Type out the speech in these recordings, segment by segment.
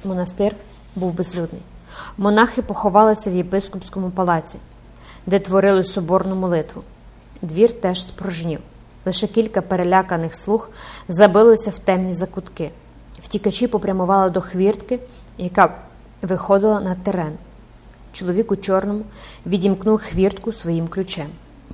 Монастир був безлюдний. Монахи поховалися в єпископському палаці, де творили соборну молитву. Двір теж спорожнів. Лише кілька переляканих слуг забилося в темні закутки. Втікачі попрямували до хвіртки, яка виходила на терен. Чоловік у чорному відімкнув хвіртку своїм ключем.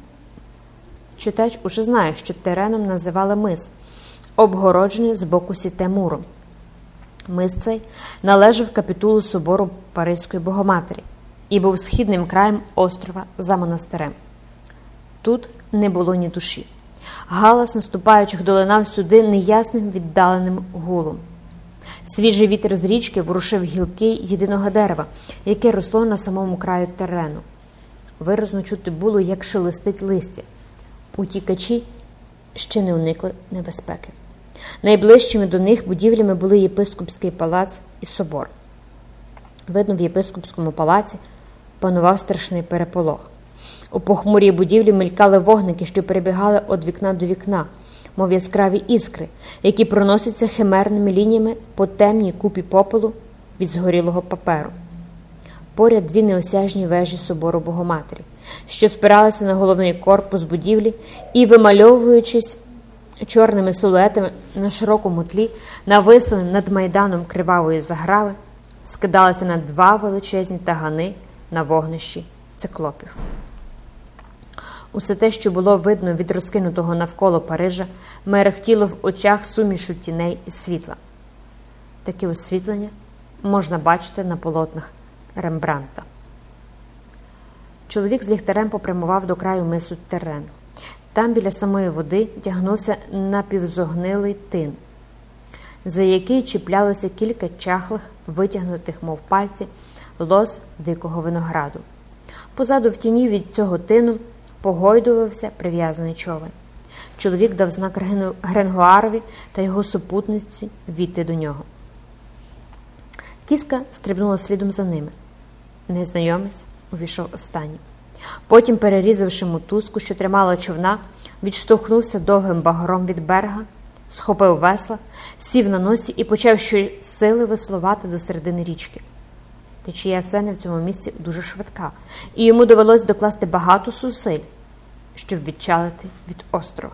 Читач уже знає, що тереном називали мис, обгороджений з боку сіте муром. Мис цей належав капітулу собору Паризької Богоматері і був східним краєм острова за монастирем. Тут не було ні душі. Галас наступаючих долинав сюди неясним віддаленим гулом. Свіжий вітер з річки ворушив гілки єдиного дерева, яке росло на самому краю терену. Виразно чути було, як шелестить листя. Утікачі ще не уникли небезпеки. Найближчими до них будівлями були єпископський палац і собор. Видно, в єпископському палаці панував страшний переполох. У похмурій будівлі мелькали вогники, що перебігали від вікна до вікна, мов яскраві іскри, які проносяться химерними лініями по темній купі попелу від згорілого паперу. Поряд дві неосяжні вежі собору Богоматері, що спиралися на головний корпус будівлі і, вимальовуючись чорними силуетами на широкому тлі, нависли над майданом кривавої заграви, скидалися на два величезні тагани на вогнищі циклопів. Усе те, що було видно від розкинутого навколо Парижа, мерехтіло в очах сумішу тіней і світла. Таке освітлення можна бачити на полотнах Рембрандта. Чоловік з ліхтарем попрямував до краю мису терену. Там біля самої води тягнувся напівзогнилий тин, за який чіплялося кілька чахлих, витягнутих, мов пальці, лоз дикого винограду. Позаду в тіні від цього тину погойдувався прив'язаний човен. Чоловік дав знак Гренгуарові та його супутниці війти до нього. Кіска стрибнула слідом за ними. Незнайомець увійшов останнім. Потім, перерізавши мотузку, що тримала човна, відштовхнувся довгим багром від берега, схопив весла, сів на носі і почав щосили веслувати до середини річки. Течія Сени в цьому місці дуже швидка, і йому довелось докласти багато зусиль, щоб відчалити від острова.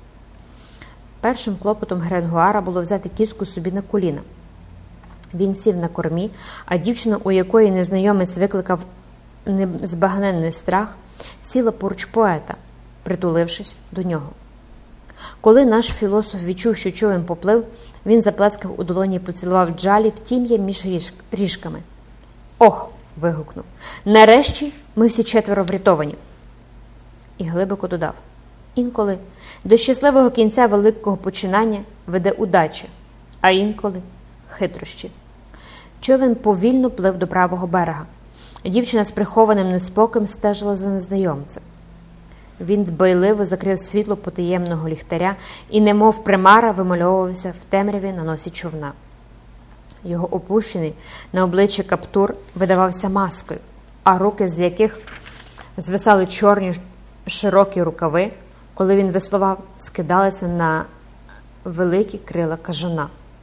Першим клопотом Гренгуара було взяти кіску собі на коліна. Він сів на кормі, а дівчина, у якої незнайомець викликав незбагненний страх, сіла поруч поета, притулившись до нього. Коли наш філософ відчув, що човен поплив, він заплескав у долоні і поцілував Джалі в тім'я між ріжками. «Ох!» – вигукнув. «Нарешті ми всі четверо врятовані!» І глибоко додав. «Інколи до щасливого кінця великого починання веде удача, а інколи – хитрощі». Човен повільно плив до правого берега. Дівчина з прихованим неспокоєм стежила за незнайомцем. Він дбайливо закрив світло потаємного ліхтаря і, немов примара, вимальовувався в темряві на носі човна. Його опущений на обличчі каптур видавався маскою, а руки, з яких звисали чорні широкі рукави, коли він веслував, скидалися на великі крила кажана.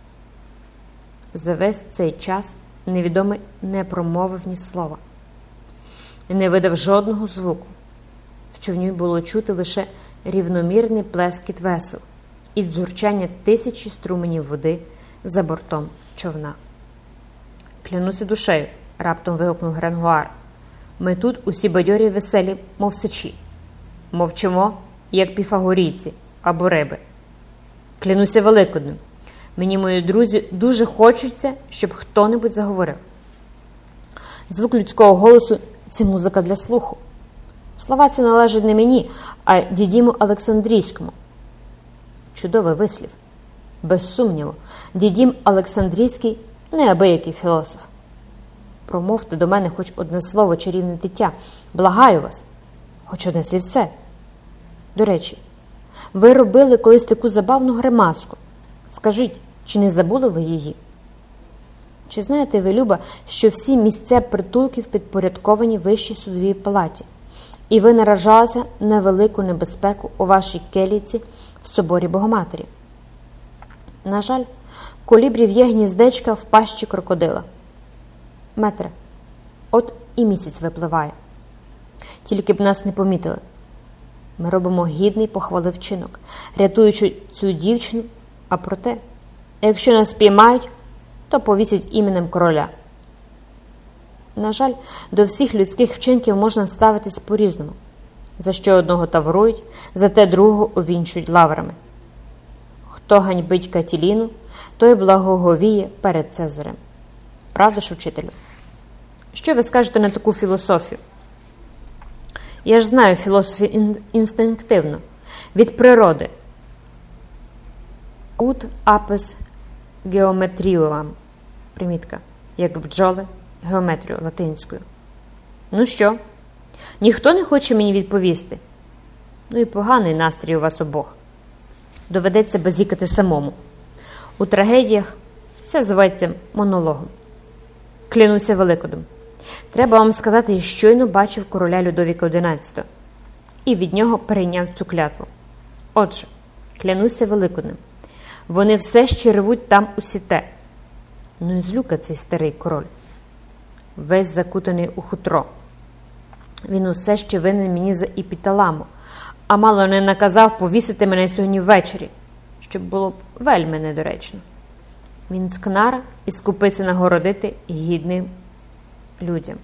За весь цей час невідомий не промовив ні слова, не видав жодного звуку. В човні було чути лише рівномірний плескіт весел і дзурчання тисячі струменів води за бортом човна. «Клянуся душею!» – раптом вигукнув Гренгуар. «Ми тут усі бадьорі й веселі, мов сичі. Мовчимо, як піфагорійці або риби. Клянуся Великоднем. Мені, мої друзі, дуже хочеться, щоб хто-небудь заговорив. Звук людського голосу – це музика для слуху. Слова ці належать не мені, а Дідіму Олександрійському». Чудовий вислів. Без сумніву, Дідім Олександрійський – неабиякий філософ. Промовте до мене хоч одне слово, чарівне дитя. Благаю вас. Хоч одне слівце. До речі, ви робили колись таку забавну гримаску. Скажіть, чи не забули ви її? Чи знаєте ви, Люба, що всі місця притулків підпорядковані Вищій судовій палаті, і ви наражалися на велику небезпеку у вашій келійці в соборі Богоматері? На жаль, колібрів є гніздечка в пащі крокодила. Метре, от і місяць випливає. Тільки б нас не помітили. Ми робимо гідний похвали вчинок, рятуючи цю дівчину, а проте, якщо нас спіймають, то повісять іменем короля. На жаль, до всіх людських вчинків можна ставитись по-різному. За що одного таврують, за те другого увінчують лаврами. Хто ганьбить Катіліну, той благоговіє перед Цезарем. Правда ж, учителю? Що ви скажете на таку філософію? Я ж знаю філософію інстинктивно, від природи. Ut apes geometriam. Примітка. Як бджоли, геометрію латинською. Ну що? Ніхто не хоче мені відповісти? Ну і поганий настрій у вас обох. Доведеться базікати самому. У трагедіях це зветься монологом. Клянуся Великодом. Треба вам сказати, я щойно бачив короля Людовіка XI і від нього перейняв цю клятву. Отже, клянуся Великоднем. Вони все ще ревуть там у сіте. Ну і злюка цей старий король. Весь закутаний у хутро. Він усе ще винен мені за іпіталаму, а мало не наказав повісити мене сьогодні ввечері, щоб було б вельми недоречно. Він скнара і скупиться нагородити гідним людям.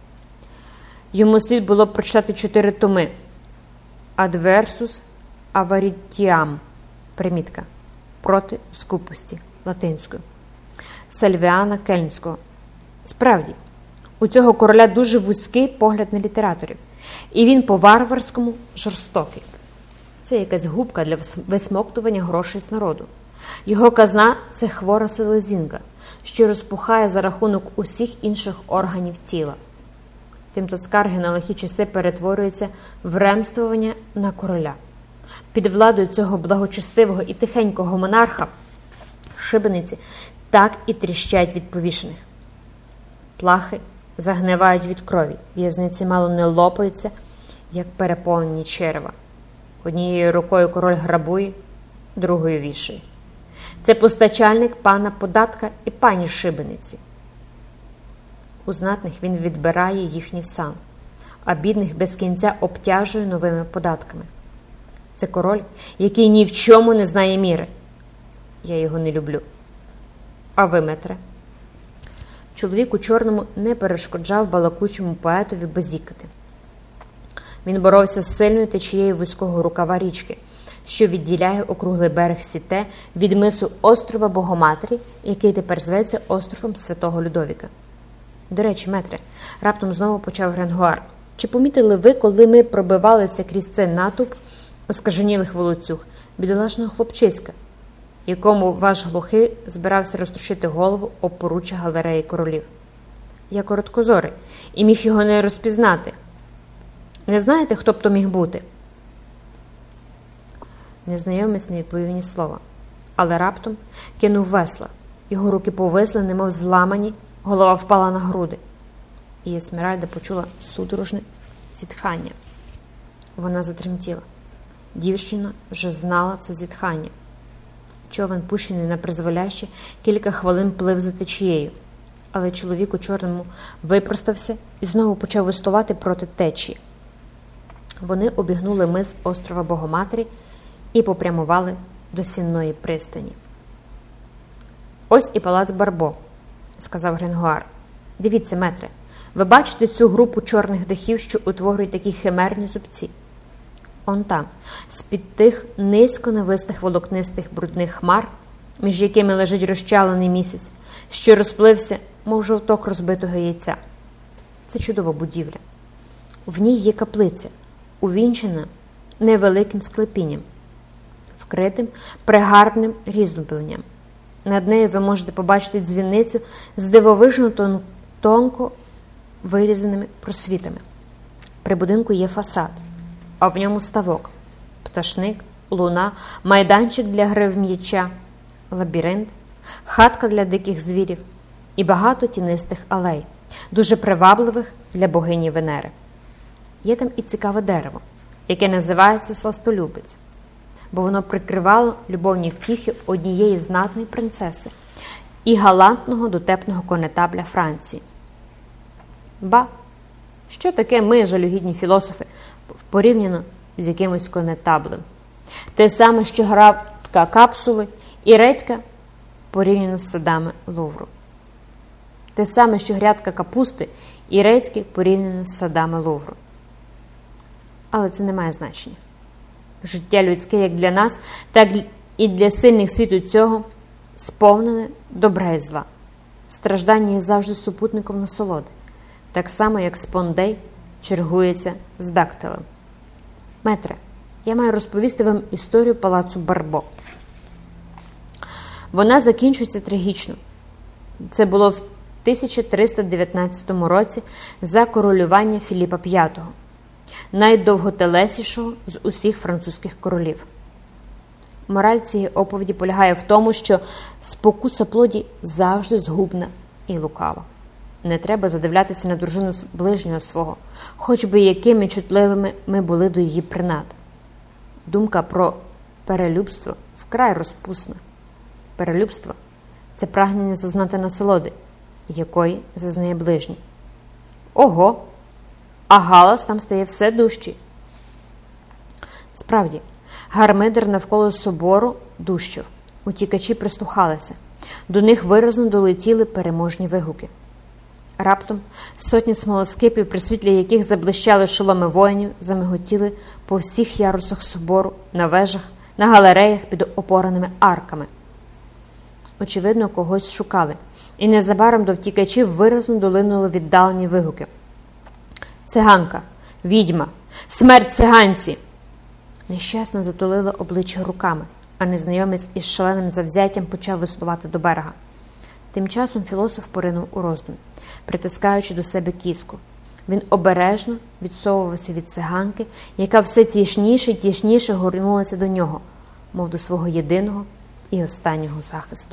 Йому слід було б прочитати 4 томи. Adversus avaritiam. Примітка. Проти скупості. Латинською. Сальвіана Кельнського. Справді, у цього короля дуже вузький погляд на літераторів. І він по-варварському жорстокий. Це якась губка для висмоктування грошей з народу. Його казна – це хвора селезінка, що розпухає за рахунок усіх інших органів тіла. Тимто скарги на лихі часи перетворюються в ремствування на короля. Під владою цього благочестивого і тихенького монарха шибениці так і тріщать від повішених. Плахи загнивають від крові, в'язниці мало не лопаються, як переповнені черева. Однією рукою король грабує, другою вішає. Це постачальник пана податка і пані шибениці. У знатних він відбирає їхній сан, а бідних без кінця обтяжує новими податками. Це король, який ні в чому не знає міри. Я його не люблю. А ви, метре? Чоловік у чорному не перешкоджав балакучому поетові базікати. Він боровся з сильною течією вузького рукава річки, що відділяє округлий берег Сіте від мису острова Богоматері, який тепер зветься островом Святого Людовіка. До речі, метре, раптом знову почав Гренгуар. Чи помітили ви, коли ми пробивалися крізь цей натовп оскаженілих волоцюг, бідолашного хлопчиська, якому ваш глухий збирався розтрощити голову об поруччя галереї королів? Я короткозорий і міг його не розпізнати. Не знаєте, хто б то міг бути? Незнайомець не відповів ні слова, але раптом кинув весла. Його руки повисли, немов зламані, голова впала на груди. І Есмеральда почула судорожне зітхання. Вона затремтіла. Дівчина вже знала це зітхання. Човен, пущений на призволяще, кілька хвилин плив за течією, але чоловік у чорному випростався і знову почав вистувати проти течії. Вони обігнули мис острова Богоматері і попрямували до Сінної пристані. «Ось і палац Барбо», – сказав Гренгуар. «Дивіться, метре, ви бачите цю групу чорних дахів, що утворюють такі химерні зубці? Он там, з-під тих низько навислих волокнистих брудних хмар, між якими лежить розчалений місяць, що розплився, мов жовток розбитого яйця. Це чудова будівля. В ній є каплиця, увінчена невеликим склепінням, вкритим пригарним різьбленням. Над нею ви можете побачити дзвіницю з дивовижно тонко вирізаними просвітами. При будинку є фасад, а в ньому ставок, пташник, луна, майданчик для гри в м'яча, лабіринт, хатка для диких звірів і багато тінистих алей, дуже привабливих для богині Венери. Є там і цікаве дерево, яке називається сластолюбець, бо воно прикривало любовні втіхи однієї знатної принцеси, і галантного дотепного конетабля Франції. Ба, що таке ми, жалюгідні філософи, порівняно з якимось конетаблем? Те саме, що градка капсули і редька порівняно з садами Лувру. Те саме, що грядка капусти і редьки порівняно з садами Лувру. Але це не має значення. Життя людське як для нас, так і для сильних світу цього сповнене добра і зла. Страждання є завжди супутником насолоди, так само, як спондей чергується з дактилем. Метре, я маю розповісти вам історію палацу Барбо. Вона закінчується трагічно. Це було в 1319 році за королювання Філіпа V, найдовготелесішого з усіх французьких королів. Мораль цієї оповіді полягає в тому, що спокуса плоді завжди згубна і лукава. Не треба задивлятися на дружину ближнього свого, хоч би якими чутливими ми були до її принад. Думка про перелюбство вкрай розпусна. Перелюбство – це прагнення зазнати насолоди, якої зазнає ближній. Ого! А галас там стає все дужчий. Справді, гармидер навколо собору дужчав. Утікачі прислухалися. До них виразно долетіли переможні вигуки. Раптом сотні смолоскипів, при світлі яких заблищали шоломи воїнів, замиготіли по всіх ярусах собору, на вежах, на галереях під опораними арками. Очевидно, когось шукали, і незабаром до втікачів виразно долинули віддалені вигуки. «Циганка! Відьма! Смерть циганці!» Нещасна затулила обличчя руками, а незнайомець із шаленим завзяттям почав веслувати до берега. Тим часом філософ поринув у роздум, притискаючи до себе кіску. Він обережно відсовувався від циганки, яка все тісніше й тісніше горнулася до нього, мов до свого єдиного і останнього захисту.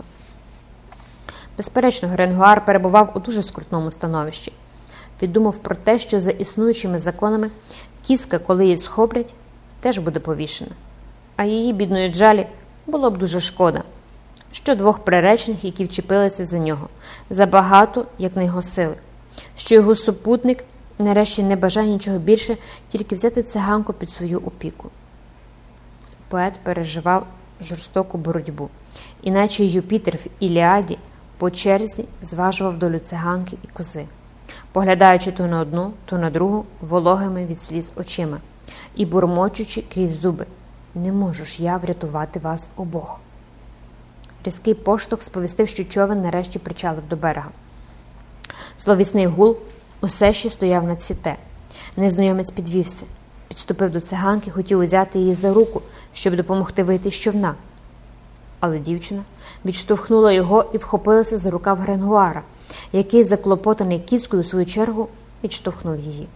Безперечно, Гренгуар перебував у дуже скрутному становищі. Він думав про те, що за існуючими законами кіска, коли її схоплять, теж буде повішена. А її, бідної Джалі, було б дуже шкода, що двох приречених, які вчепилися за нього, забагато, як на його сили, що його супутник нарешті не бажає нічого більше, тільки взяти циганку під свою опіку. Поет переживав жорстоку боротьбу, іначе Юпітер в Іліаді по черзі зважував долю циганки і кози, поглядаючи то на одну, то на другу вологими від сліз очима і бурмочучи крізь зуби: «Не можу ж я врятувати вас обох». Різкий поштовх сповістив, що човен нарешті причалив до берега. Зловісний гул усе ще стояв над сіте. Незнайомець підвівся, підступив до циганки, хотів узяти її за руку, щоб допомогти вийти з човна. Але дівчина відштовхнула його і вхопилася за рукав Гренгуара, який, заклопотаний кіскою, у свою чергу, відштовхнув її.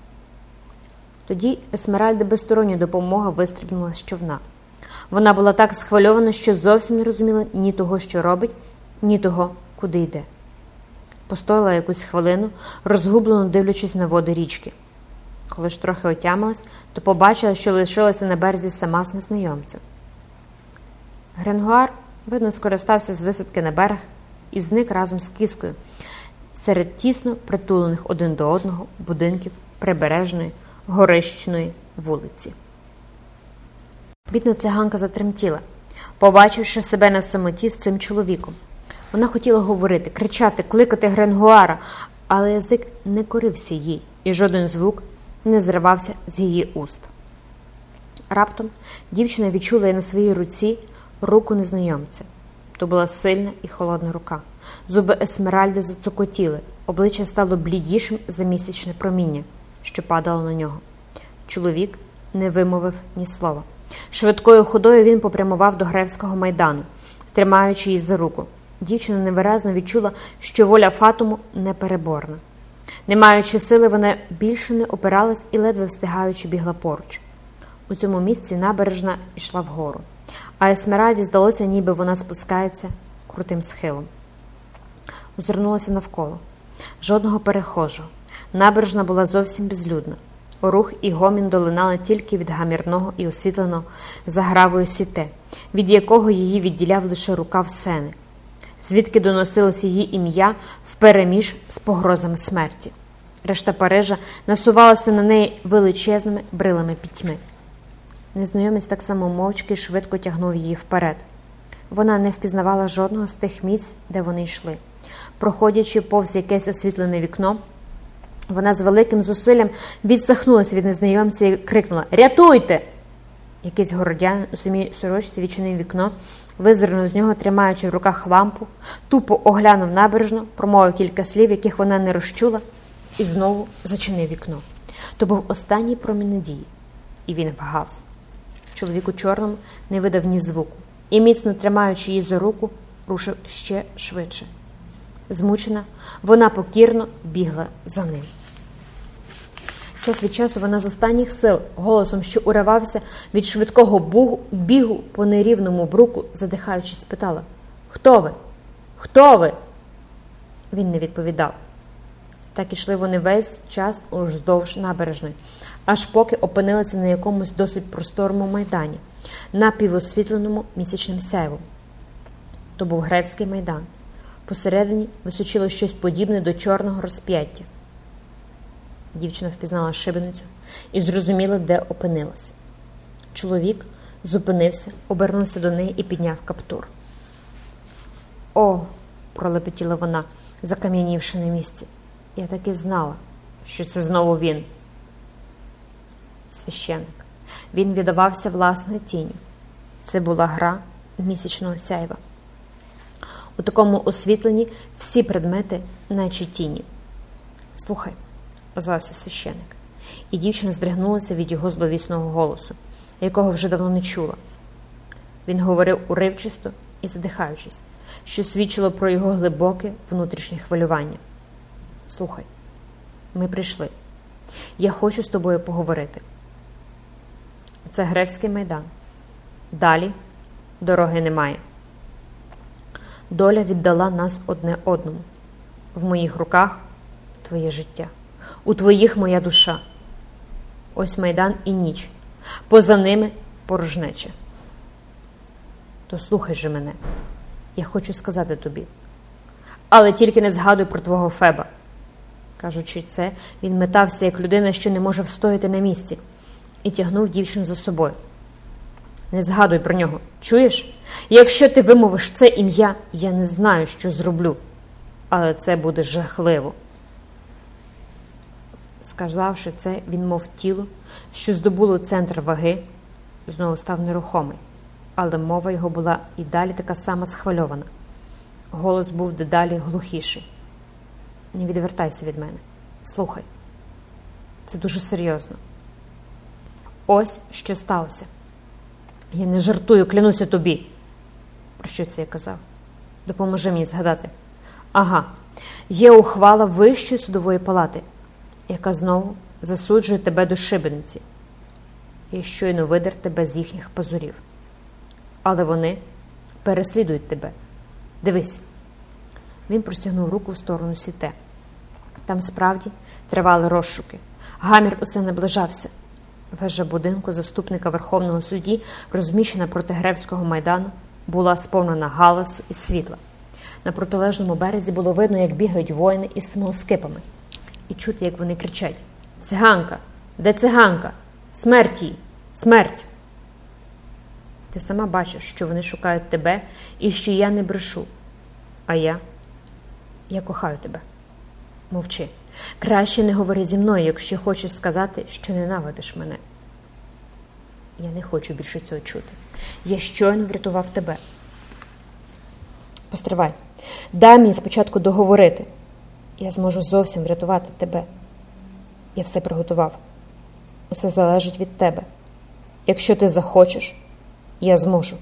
Тоді Есмеральда без сторонньої допомоги вистрибнула з човна. Вона була так схвильована, що зовсім не розуміла ні того, що робить, ні того, куди йде. Постояла якусь хвилину, розгублено дивлячись на води річки. Коли ж трохи отямилась, то побачила, що лишилася на березі сама з незнайомцем. Гренгуар, видно, скористався з висадки на берег і зник разом з кіскою серед тісно притулених один до одного будинків прибережної горищної вулиці. Бідна циганка затремтіла, побачивши себе на самоті з цим чоловіком. Вона хотіла говорити, кричати, кликати Гренгуара, але язик не корився їй, і жоден звук не зривався з її уст. Раптом дівчина відчула на своїй руці руку незнайомця. То була сильна і холодна рука. Зуби Есмеральди зацокотіли, обличчя стало блідішим за місячне проміння, що падало на нього. Чоловік не вимовив ні слова. Швидкою ходою він попрямував до Гревського майдану, тримаючи її за руку. Дівчина невиразно відчула, що воля Фатуму непереборна. Не маючи сили, вона більше не опиралась і, ледве встигаючи, бігла поруч. У цьому місці набережна йшла вгору, а Есмеральді здалося, ніби вона спускається крутим схилом. Озирнулася навколо. Жодного перехожого. Набережна була зовсім безлюдна. Рух і гомін долинали тільки від гамірного і освітленого загравою сіте, від якого її відділяв лише рукав сени. звідки доносилось її ім'я впереміж з погрозами смерті. Решта Парижа насувалася на неї величезними брилами пітьми. Незнайомець так само мовчки й швидко тягнув її вперед. Вона не впізнавала жодного з тих місць, де вони йшли. Проходячи повз якесь освітлене вікно, вона з великим зусиллям відсахнулася від незнайомця і крикнула: «Рятуйте!» Якийсь городянин у самій сорочці відчинив вікно, визирнув з нього, тримаючи в руках лампу, тупо оглянув набережну, промовив кілька слів, яких вона не розчула, і знову зачинив вікно. То був останній промінь надії, і він вгас. Чоловік у чорному не видав ні звуку, і, міцно тримаючи її за руку, рушив ще швидше. Змучена, вона покірно бігла за ним. Час від часу вона з останніх сил, голосом, що уривався від швидкого бігу по нерівному бруку, задихаючись, питала: «Хто ви? Хто ви?» Він не відповідав. Так ішли вони весь час уздовж набережної, аж поки опинилися на якомусь досить просторому майдані, напівосвітленому місячним сяйвом. То був Гревський майдан. Посередині височило щось подібне до чорного розп'яття. Дівчина впізнала шибеницю і зрозуміла, де опинилась. Чоловік зупинився, обернувся до неї і підняв каптур. «О!» – пролепетіла вона, закам'янівши на місці. «Я так і знала, що це знову він». Священик. Він віддавався власною тінню. Це була гра місячного сяйва. У такому освітленні всі предмети наче тіні. «Слухай», – озвався священик. І дівчина здригнулася від його зловісного голосу, якого вже давно не чула. Він говорив уривчисто і задихаючись, що свідчило про його глибоке внутрішнє хвилювання. «Слухай, ми прийшли. Я хочу з тобою поговорити. Це Гревський майдан. Далі дороги немає. Доля віддала нас одне одному. В моїх руках твоє життя. У твоїх моя душа. Ось майдан і ніч. Поза ними порожнеча. То слухай же мене. Я хочу сказати тобі. Але тільки не згадуй про твого Феба». Кажучи це, він метався, як людина, що не може встояти на місці, і тягнув дівчину за собою. «Не згадуй про нього. Чуєш? Якщо ти вимовиш це ім'я, я не знаю, що зроблю. Але це буде жахливо». Сказавши це, він, мов тіло, що здобуло центр ваги, знову став нерухомий. Але мова його була і далі така сама схвильована. Голос був дедалі глухіший. «Не відвертайся від мене. Слухай. Це дуже серйозно. Ось що сталося. Я не жартую, клянуся тобі». «Про що це я казав? Допоможи мені згадати». «Ага. Є ухвала Вищої судової палати, яка знову засуджує тебе до шибениці. Я щойно видер тебе з їхніх пазурів. Але вони переслідують тебе. Дивись». Він простягнув руку в сторону Сіте. Там справді тривали розшуки. Гамір усе наближався. Вежа будинку заступника Верховного судді, розміщена проти Гревського майдану, була сповнена галасу і світла. На протилежному березі було видно, як бігають воїни із смолоскипами. І чути, як вони кричать: «Циганка! Де циганка? Смерть їй! Смерть!» Ти сама бачиш, що вони шукають тебе і що я не брешу. А я кохаю тебе. Мовчи. Краще не говори зі мною, якщо хочеш сказати, що ненавидиш мене. Я не хочу більше цього чути. Я щойно врятував тебе. Постривай. Дай мені спочатку договорити. Я зможу зовсім врятувати тебе. Я все приготував. Усе залежить від тебе. Якщо ти захочеш, я зможу.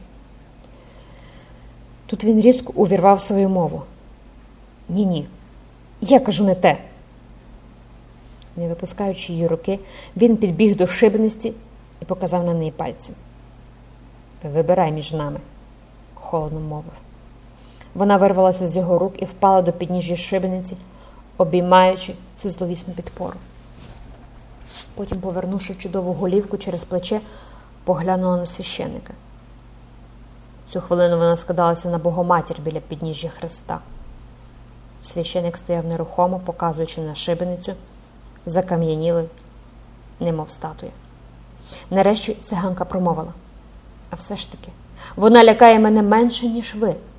Тут він різко увірвав свою мову. Ні. Я кажу не те. Не випускаючи її руки, він підбіг до шибениці і показав на неї пальцем. «Вибирай між нами», – холодно мовив. Вона вирвалася з його рук і впала до підніжжя шибениці, обіймаючи цю зловісну підпору. Потім, повернувши чудову голівку через плече, поглянула на священика. Цю хвилину вона скидалася на Богоматір біля підніжжя хреста. Священик стояв нерухомо, показуючи на шибеницю, закам'янілий, немов статуя. Нарешті циганка промовила: «А все ж таки, вона лякає мене менше, ніж ви.